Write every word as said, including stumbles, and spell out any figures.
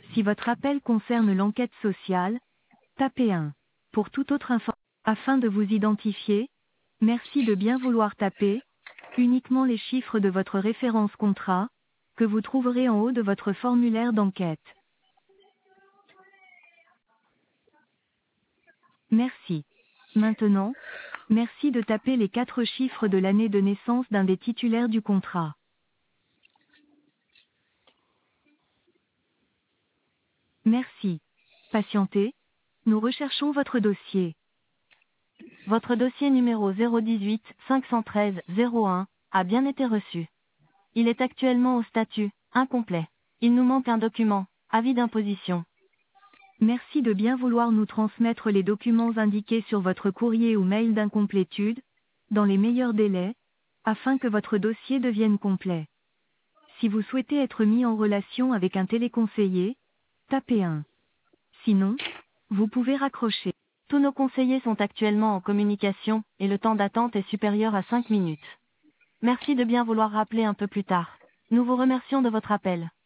Si votre appel concerne l'enquête sociale, tapez un. Pour toute autre information, afin de vous identifier, merci de bien vouloir taper uniquement les chiffres de votre référence contrat, que vous trouverez en haut de votre formulaire d'enquête. Merci. Maintenant, merci de taper les quatre chiffres de l'année de naissance d'un des titulaires du contrat. Merci. Patientez. Nous recherchons votre dossier. Votre dossier numéro zéro dix-huit cinq cent treize zéro un a bien été reçu. Il est actuellement au statut incomplet. Il nous manque un document, avis d'imposition. Merci de bien vouloir nous transmettre les documents indiqués sur votre courrier ou mail d'incomplétude, dans les meilleurs délais, afin que votre dossier devienne complet. Si vous souhaitez être mis en relation avec un téléconseiller, tapez un. Sinon, vous pouvez raccrocher. Tous nos conseillers sont actuellement en communication, et le temps d'attente est supérieur à cinq minutes. Merci de bien vouloir rappeler un peu plus tard. Nous vous remercions de votre appel.